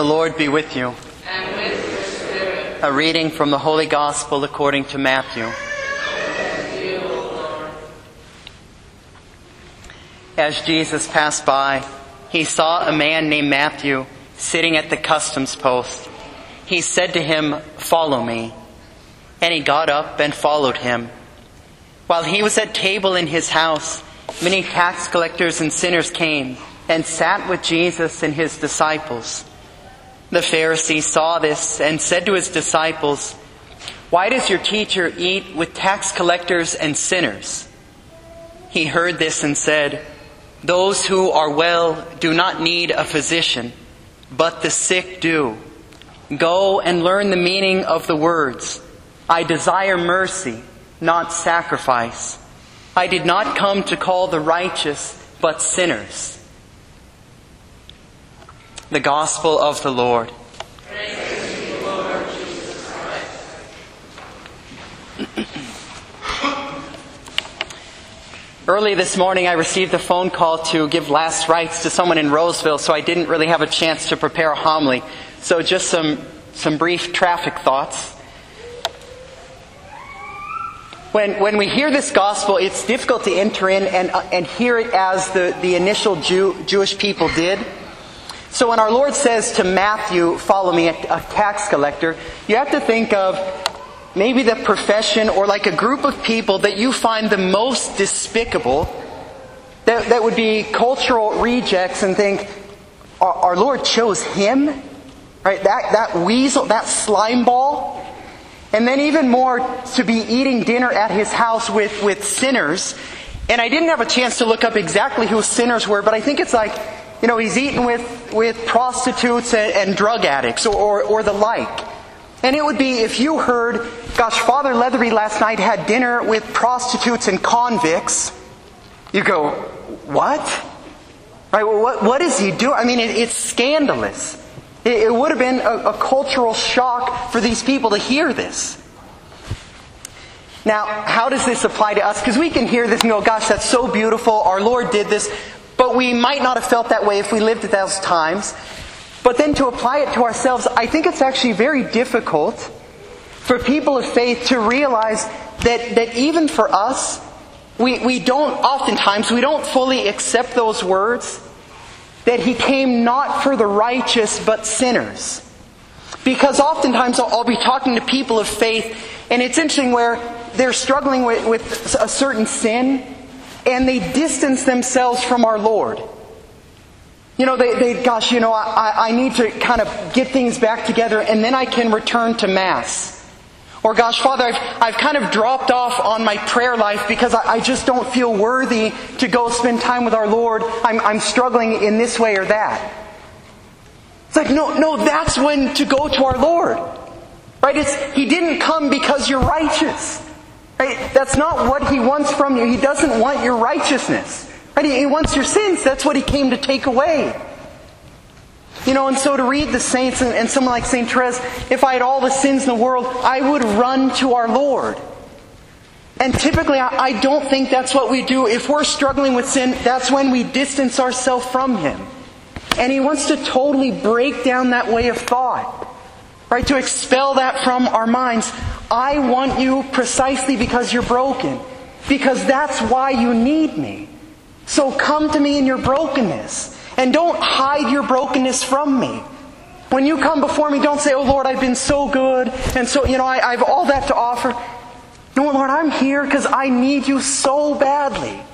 The Lord be with you. And with your spirit. A reading from the Holy Gospel according to Matthew. Thank you, O Lord. As Jesus passed by, he saw a man named Matthew sitting at the customs post. He said to him, "Follow me." And he got up and followed him. While he was at table in his house, many tax collectors and sinners came and sat with Jesus and his disciples. The Pharisee saw this and said to his disciples, "Why does your teacher eat with tax collectors and sinners?" He heard this and said, "Those who are well do not need a physician, but the sick do. Go and learn the meaning of the words, 'I desire mercy, not sacrifice.' I did not come to call the righteous, but sinners." The Gospel of the Lord. Praise to you, Lord Jesus Christ. Early this morning, I received a phone call to give last rites to someone in Roseville, so I didn't really have a chance to prepare a homily. So just some brief traffic thoughts. When we hear this gospel, it's difficult to enter in and hear it as the initial Jewish people did. So when our Lord says to Matthew, "Follow me," a tax collector, you have to think of maybe the profession or like a group of people that you find the most despicable, that would be cultural rejects, and think, our Lord chose him? Right? That weasel, that slime ball? And then even more, to be eating dinner at his house with sinners. And I didn't have a chance to look up exactly who sinners were, but I think it's like, he's eating with prostitutes and drug addicts or the like. And it would be if you heard, "Gosh, Father Leathery last night had dinner with prostitutes and convicts," you go, "What? Right? Well, what is he doing?" I mean, it's scandalous. It would have been a cultural shock for these people to hear this. Now, how does this apply to us? Because we can hear this and go, "Gosh, that's so beautiful. Our Lord did this." But we might not have felt that way if we lived at those times. But then to apply it to ourselves, I think it's actually very difficult for people of faith to realize that even for us, we don't fully accept those words, that He came not for the righteous but sinners. Because oftentimes I'll be talking to people of faith, and it's interesting where they're struggling with a certain sin, and they distance themselves from our Lord. I need to kind of get things back together, and then I can return to Mass. Or, "Gosh, Father, I've kind of dropped off on my prayer life because I just don't feel worthy to go spend time with our Lord. I'm struggling in this way or that." It's like, no, that's when to go to our Lord. Right? He didn't come because you're righteous. Right? That's not what He wants from you. He doesn't want your righteousness. Right? He wants your sins. That's what He came to take away. And so to read the saints and someone like St. Therese, "If I had all the sins in the world, I would run to our Lord." And typically, I don't think that's what we do. If we're struggling with sin, that's when we distance ourselves from Him. And He wants to totally break down that way of thought. Right? To expel that from our minds. I want you precisely because you're broken. Because that's why you need me. So come to me in your brokenness. And don't hide your brokenness from me. When you come before me, don't say, "Oh Lord, I've been so good, and so, I have all that to offer." No, Lord, I'm here because I need you so badly.